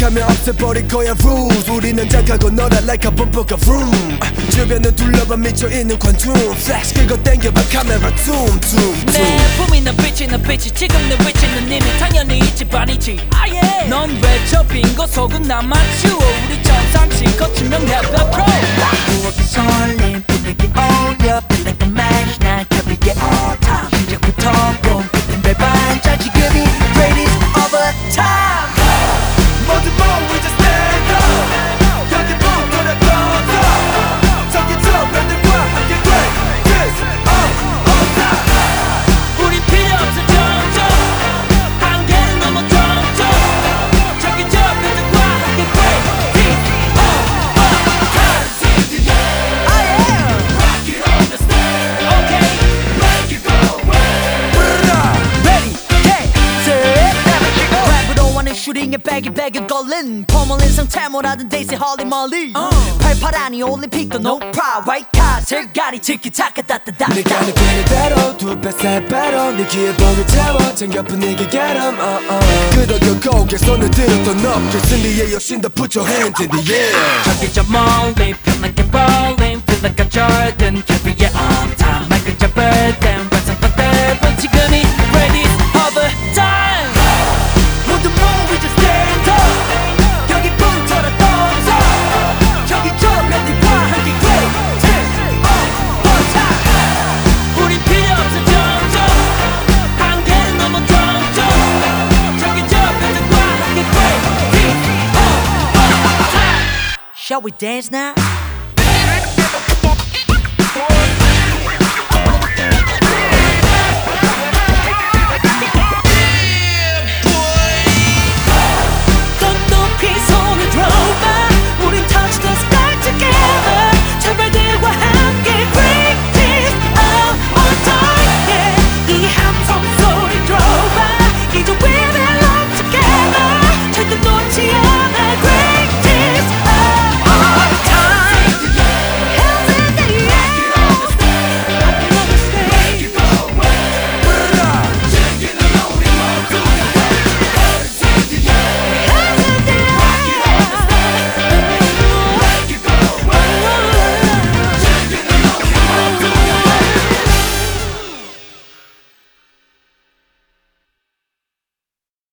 시작하면 없애버릴 거야 rules. 우리는 장가고 너라 like a bumper room. 주변을 둘러봐 미쳐있는 관중 Flash 긁어 당겨봐 카메라 zoom zoom 내 품이는 빛이는 빛이 지금 내 위치는 이미 당연히 있지 반이지 넌 왜 저 빈 곳 속은 나만 치워 우리 정상시 거치면 never pro 부엌에 설렘 분위기 올려 Feel like a match 난 겹이게 all time 시작부터 봄 끝은 배반자 지금이 greatest of all time 모두 모여 just stand up 여기부터 꺼져 저기 저 밴드과 함께 greatest of all time. 우리 필요 없어 점점 한계는 넘어 점점 저기 저 밴드과 함께 greatest of all time Rock it on the stage Okay make it go away. Ready, get, set, 랩으로 하는 슈팅에 백이 걸린 포멀린 상태 뭐라든 데이지 홀리 멀리 88아니 올림픽도 no problem White car 슬가리 치키차카 따따따 네가 느끼는 대로 두 배 세 배로 네 귀에 뻥을 채워 챙겨 분위기 get 'em 끌어줘 고개 손을 들어 더 높게 승리의 여신 더 put your hands in the air. 저기 저 멀리 feel like a bowling feel like a Jordan carry it on time 마이클 잡을 땐 완성받을 뻔 지금이 greatest of all time 모두 모여 just stand up 여기부터라 떠서 저기 저 밴드과 함께 greatest of all time 우린 필요 없어 점점 한계는 넘어 점점 저기 저 밴드과 함께 greatest of all time Shall we dance now?